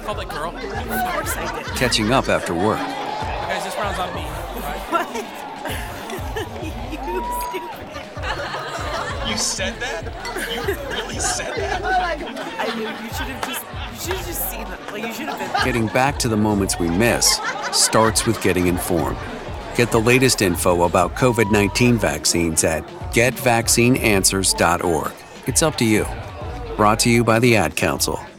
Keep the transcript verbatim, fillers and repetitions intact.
called that girl? Of course I did. Catching up after work. Guys, this round's on me. What? You stupid. You said that? You really said that? I knew you should have just, you should have just seen it. Like, you should have been. Getting back to the moments we miss starts with getting informed. Get the latest info about covid nineteen vaccines at get vaccine answers dot org. It's up to you. Brought to you by the Ad Council.